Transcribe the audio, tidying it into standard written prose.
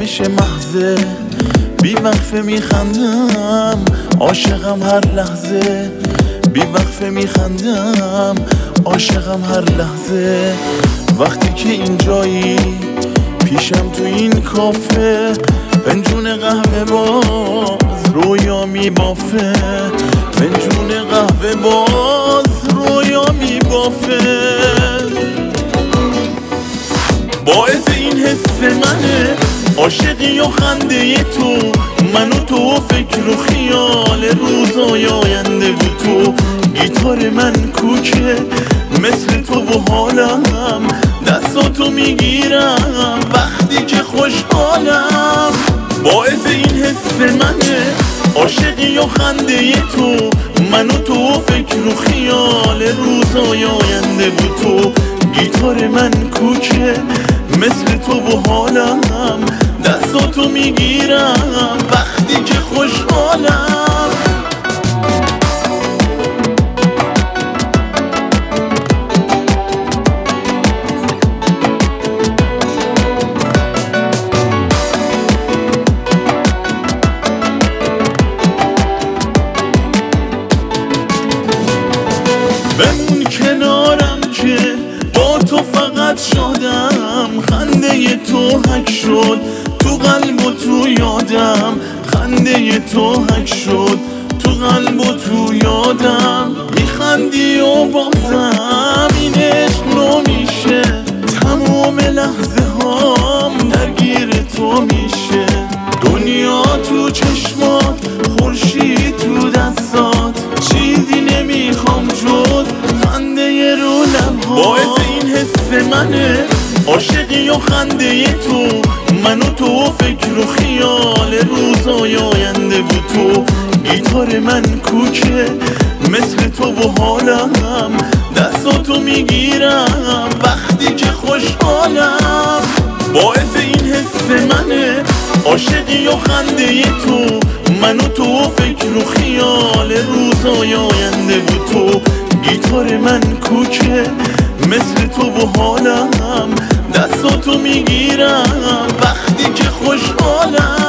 آرامش محضه، بی وقفه میخندم عاشقم هر لحظه، بی وقفه میخندم عاشقم هر لحظه. وقتی که اینجایی پیشم تو این کافه، فنجون قهوه باز رویا میبافه، فنجون قهوه باز رویا میبافه. باعث این حس منه عاشقی و خنده تو، من و تو و فکر و خیال روزای آینده و تو. گیتار من کوکه مثل تو و حالم، دستاتو میگیرم وقتی که خوشحالم. باعث این حس منه عاشقی و خنده تو، من و تو و فکر و خیال روزای آینده و تو. گیتار من کوکه مثل تو و حالم، دستاتو میگیرم وقتی که خوشحالم. بمون کنارم که با تو فقط شادم، خنده تو حک شد تو قلب و تو یادم، خنده تو حک شد تو قلب و تو یادم. میخندی و بازم این عشق نمیشه، تمام لحظه هام درگیر تو میشه. دنیا تو چشمات، خورشید تو دستات، چیزی نمیخوام جز خنده رو لبهات. باعث این حس منه عاشقی و خنده تو، من و تو و فکر و خیال روزای آینده و تو. گیتار من کوکه مثل تو و حالم، دستاتو میگیرم وقتی که خوشحالم. باعث این حس منه عاشقی و خنده تو، من و تو و فکر و خیال روزای آینده و تو. گیتار من کوکه مثل تو و حالم، دستاتو میگیرم وقتی که خوشحالم.